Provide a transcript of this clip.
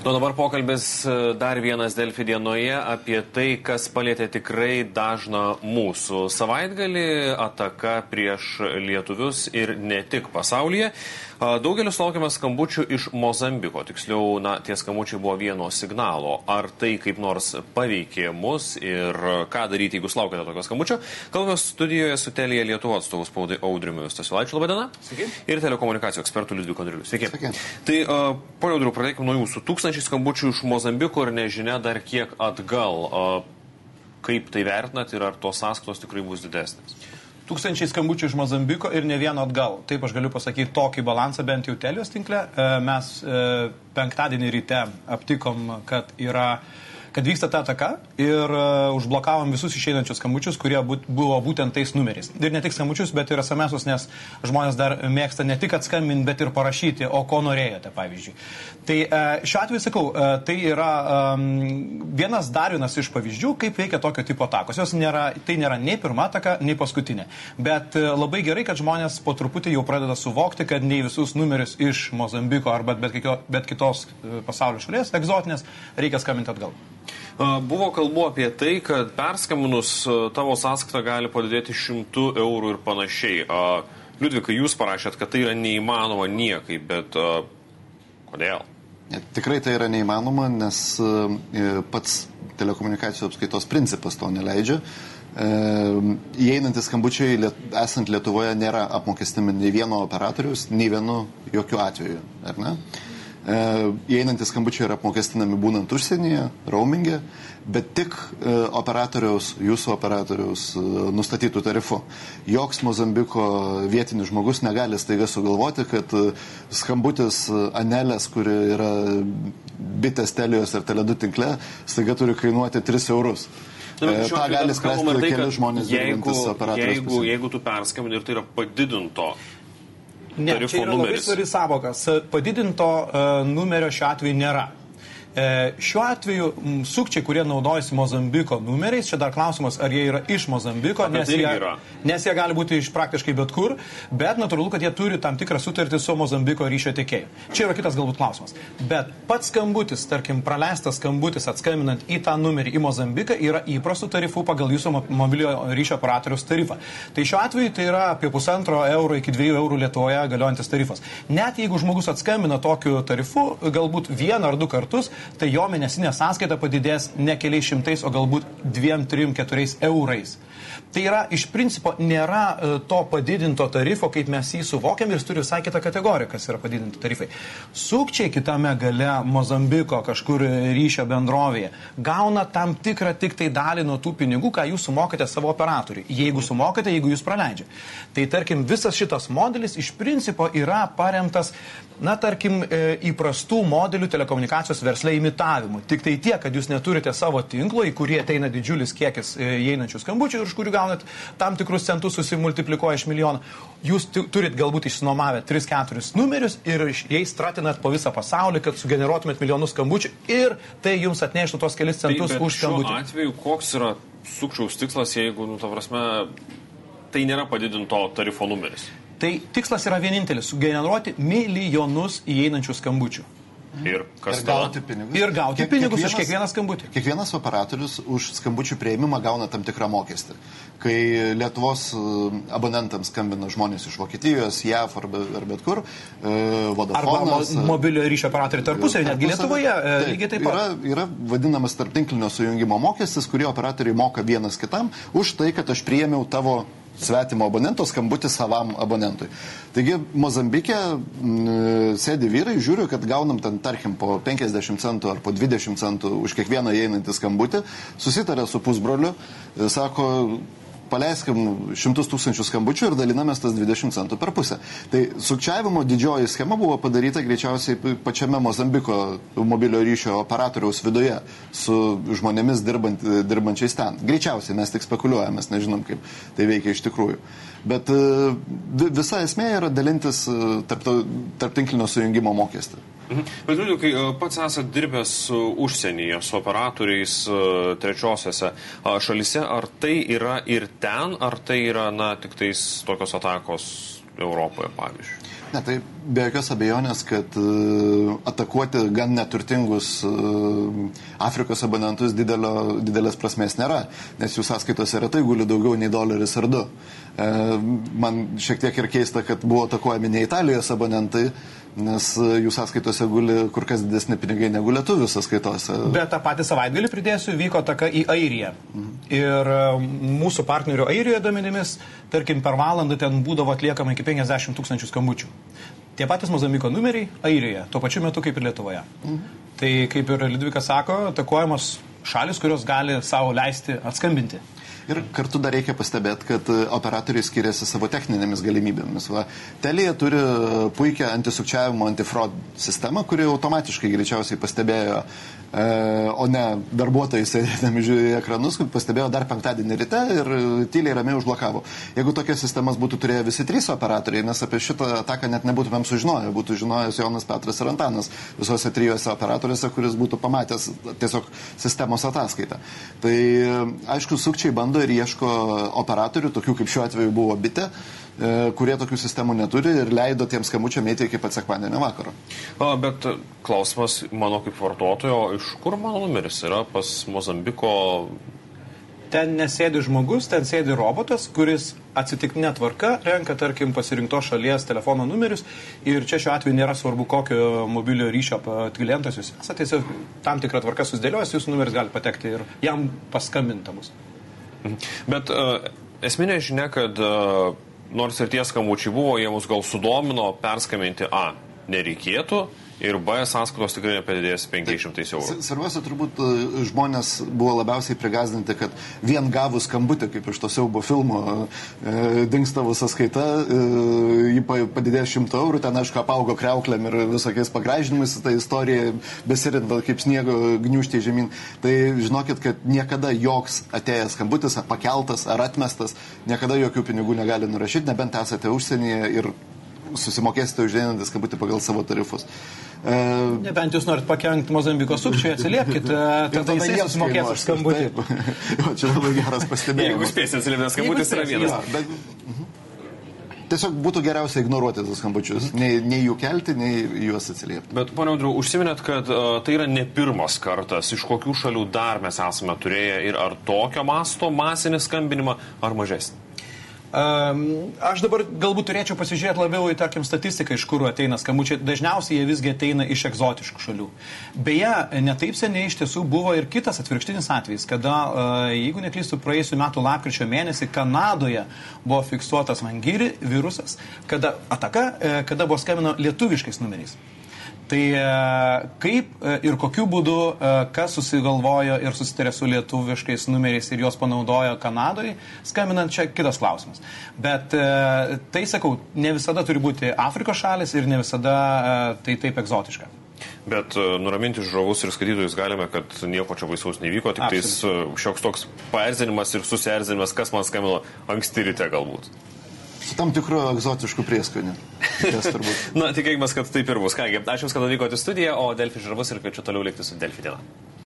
O dabar pokalbis dar vienas Delfi dienoje apie tai, kas palėtė tikrai dažną mūsų savaitgalį - ataka prieš lietuvius ir ne tik pasaulyje. Daugelis laukiame skambučių iš Mozambiko, tiksliau, tie skambučiai buvo vieno signalo. Ar tai kaip nors paveikė mus ir ką daryti, jeigu sulaukite tokio skambučio? Kalbame studijoje su Telia Lietuva atstovų spaudai Audriumi Stasiulaičiu, laba diena. Sveiki. Ir telekomunikacijų ekspertų Liudviku Andriuliu. Sveiki. Sveiki. Tai, ponia Audriu, pradėkime nuo jūsų. 1000 skambučių iš Mozambiko ir nežinia dar kiek atgal. Kaip tai vertinat ir ar tos sąskaitos tikrai bus didesnės? 1000 skambučių iš Mozambiko ir ne vieno atgal. Taip aš galiu pasakyti tokį balansą bent jau Telios tinkle. Mes penktadienį ryte aptikom, kad vyksta ta ataka ir užblokavom visus išeinančius skambučius, kurie buvo būtent tais numeriais. Ir ne tik skambučius, bet ir SMS-us, nes žmonės dar mėgsta ne tik atskambinti, bet ir parašyti, o ko norėjote, pavyzdžiui. Tai šiuo atveju sakau, tai yra vienas iš pavyzdžių, kaip veikia tokio tipo atakos. Tai nėra nei pirma ataka, nei paskutinė. Bet labai gerai, kad žmonės po truputį jau pradeda suvokti, kad nei visus numerius iš Mozambiko arba bet kitos pasaulio šalies, egzotinės, reikia skambinti atgal. Buvo kalbų apie tai, kad perskambinus tavo sąskaitą gali padidėti 100 eurų ir panašiai. Liudvikai, jūs parašėt, kad tai yra neįmanoma niekaip, bet kodėl? Tikrai tai yra neįmanoma, nes pats telekomunikacijų apskaitos principas to neleidžia. Įeinantys skambučiai esant Lietuvoje nėra apmokestinami nei vieno operatorius, nei vienu jokių atveju, ar ne? Įeinantys skambučiai yra apmokestinami būnant užsienyje, roamingė, bet tik jūsų operatoriaus nustatytų tarifu. Joks Mozambiko vietinis žmogus negali staiga sugalvoti, kad skambutis Anelės, kuri yra bitės Telijos ir Tele2 tinkle, staiga turi kainuoti 3 eurus. Ta gali spręsti keli žmonės dirbantis operatorius. Jeigu tu perskambini ir tai yra padidinto Ne, čia yra labai svarbi savokas. Padidinto numerio šiuo atveju nėra. Šiuo atveju sukčiai, kurie naudojasi Mozambiko numeriais, čia dar klausimas, ar jie yra iš Mozambiko, nes jie gali būti iš praktiškai bet kur, bet natūralu, kad jie turi tam tikrą sutartį su Mozambiko ryšio tiekėju. Čia yra kitas galbūt klausimas. Bet pats skambutis, tarkim, praleistas skambutis atskambinant į tą numerį į Mozambiką yra įprastų tarifų pagal jūsų mobiliojo ryšio operatoriaus tarifą. Tai šiuo atveju tai yra apie 1,5 euro iki 2 eurų Lietuvoje galiojantis tarifas. Net jeigu žmogus atskambina tokiu tarifu, galbūt 1 ar 2 kartus, tai jo mėnesinė sąskaita padidės ne keliais šimtais, o galbūt 2, 3, 4 eurais. Tai yra, iš principo, nėra to padidinto tarifo, kaip mes jį suvokiam, ir jis turi visai kitą kategoriją, kas yra padidinti tarifai. Sukčiai kitame gale Mozambiko kažkur ryšio bendrovėje gauna tam tikrą tik tai dalį nuo tų pinigų, ką jūs sumokate savo operatoriui. Jeigu sumokate, jeigu jūs praleidžia. Tai tarkim, visas šitas modelis iš principo yra paremtas, tarkim, įprastų modelių telekomunikacijos versle imitavimu. Tik tai tiek, kad jūs neturite savo tinklo, į kurį ateina didžiulis kiekis įeinančių skambučių ir iš kurių gaunat tam tikrus centus susimultiplikuoja iš milijono. Jūs turit galbūt išsinomavę 3-4 numerius ir jais stratinat po visą pasaulį, kad sugeneruotumėt milijonus skambučių ir tai jums atneštų tos kelis centus už skambutį. Šiuo atveju koks yra sukčiaus tikslas, jeigu, tai nėra padidinto tarifo numeris? Tai tikslas yra vienintelis - sugeneruoti milijonus įeinančių skambučių. Ir gauti pinigus. Ir gauti pinigus už kiekvieną skambutį. Kiekvienas operatorius už skambučių prieimimą gauna tam tikrą mokestį. Kai Lietuvos abonentams skambina žmonės iš Vokietijos, JAV ar bet kur, Vodafonas... Arba mobiliojo ryšio operatoriai tarpusavy, netgi Lietuvoje lygiai taip pat. Yra vadinamas tarptinklinio sujungimo mokestis, kurį operatoriai moka vienas kitam už tai, kad aš priėmiau tavo svetimo abonento skambutį savam abonentui. Taigi Mozambike sėdi vyrai, žiūriu, kad gaunam ten, tarkim, po 50 centų ar po 20 centų už kiekvieną įeinantį skambutį, susitarė su pusbroliu, sako, paleiskim 100 000 skambučių ir dalinamės tas 20 centų per pusę. Tai sukčiavimo didžioji schema buvo padaryta greičiausiai pačiame Mozambiko mobilio ryšio operatoriaus viduje su žmonėmis dirbančiais ten. Greičiausiai mes tik spekuliuojame, mes nežinom, kaip tai veikia iš tikrųjų. Bet visa esmė yra dalintis tarptinklinio sujungimo mokestį. Bet liūdžiu, kai pats esat dirbęs užsienyje su operatoriais trečiosiose šalise, ar tai yra ir ten, ar tai yra, tik tais tokios atakos Europoje, pavyzdžiui? Ne, tai be jokios abejonės, kad atakuoti gan neturtingus Afrikos abonentus didelės prasmės nėra, nes jų sąskaitose retai guli daugiau nei $1 ar 2. Man šiek tiek ir keista, kad buvo atakuojami ne Italijos abonentai, nes jų sąskaitose guli kur kas didesni pinigai negu lietuvių sąskaitose. Bet tą patį savaitgalį pridėsiu, vyko ataka į Airiją. Ir mūsų partnerių Airijoje duomenimis, tarkim, per valandą ten būdavo atliekama iki 50 000 skambučių. Tie patys Mozambiko numeriai Airijoje, tuo pačiu metu kaip ir Lietuvoje. Tai kaip ir Liudvikas sako, atakuojamos šalis, kurios gali savo leisti atskambinti. Ir kartu dar reikia pastebėti, kad operatoriai skiriasi savo techninėmis galimybėmis. Telia turi puikią antisukčiavimo, antifraud sistemą, kuri automatiškai greičiausiai pastebėjo, o ne darbuotojai sėdėdami žiūrėjo ekranus, pastebėjo dar penktadienį ryte ir tyliai ramiai užblokavo. Jeigu tokias sistemas būtų turėję visi 3 operatoriai, mes apie šitą ataką net nebūtumėm sužinoję, būtų žinojęs Jonas, Petras ir Antanas visose 3 operatoriuose, kuris būtų pamatęs tiesiog sistemos ataskaitą. Tai aišku, sukčiai bando ir ieško operatorių, tokių kaip šiuo atveju buvo Bitė, kurie tokių sistemų neturi ir leido tiems skambučiam eiti iki pat sekmadienio vakaro. Bet klausimas mano kaip vartotojo, iš kur mano numeris yra pas Mozambiko? Ten nesėdi žmogus, ten sėdi robotas, kuris atsitiktinė tvarka renka, tarkim, pasirinkto šalies telefono numerius ir čia šiuo atveju nėra svarbu, kokio mobilio ryšio klientas jūs esate, tiesiog tam tikrą tvarką susidėliojęs, jūsų numeris gali patekti ir jam paskambinta mus. Bet esminė žinia, kad nors ir tie skambučiai buvo, jie mus gal sudomino perskambinti A, nereikėtų ir B, sąskaitos tikrai nepadidės 500 eurų. Svarbiausia, turbūt žmonės buvo labiausiai prigazdinti, kad vien gavus skambutį, kaip iš to siaubo filmo, dingstavo sąskaita, jį padidėjo 100 eurų, ten aišku apaugo kriauklėm ir visokiais pagražinimais, ta istorija besirinta kaip sniego gniūžtė žemyn. Tai žinokit, kad niekada joks atėjęs skambutis, pakeltas ar atmestas, niekada jokių pinigų negali nurašyti, nebent esate užsienyje ir susimokėsite už einantį skambutį pagal savo tarifus. Nebent jūs norit pakenkti Mozambiko sukčiui, atsiliepkit, tada jisai susimokės už skambutį. Čia labai geras pastebėjimas. Jeigu spėsite atsiliepti, skambutis yra vienas. Tiesiog būtų geriausia ignoruoti tos skambučius, nei jų kelti, nei juos atsiliepti. Bet, ponia Audriau, užsiminėt, kad tai yra ne pirmas kartas, iš kokių šalių dar mes esame turėję ir ar tokio masto masinį skambinimą, ar mažesnį? Aš dabar galbūt turėčiau pasižiūrėti labiau į, tarkim, statistiką, iš kur ateina skambučiai. Dažniausiai jie visgi ateina iš egzotiškų šalių. Beje, netaip seniai iš tiesų buvo ir kitas atvirkštinis atvejis, kada, jeigu neklystu, praėjusių metų lapkričio mėnesį Kanadoje buvo fiksuotas Mangiri virusas, kada buvo skambino lietuviškais numeriais. Tai kaip ir kokiu būdu, kas susigalvojo ir susitarė su lietuviškais numeriais ir juos panaudojo Kanadoje, skambinant, čia kitas klausimas. Bet tai, sakau, ne visada turi būti Afrikos šalis ir ne visada tai taip egzotiška. Bet nuraminti žiūrovus ir skaitytojus galime, kad nieko čia baisaus nevyko, tik tais šioks toks paerzinimas ir susierzinimas, kas man skambino anksti ryte galbūt. Su tam tikru egzotišku prieskoniu. Na, tikėkime, kad taip ir bus. Kągi, ačiū Jums, kad atvykote į studiją, o Delfi žiūrovus ir kviečiu toliau likti su Delfi diena.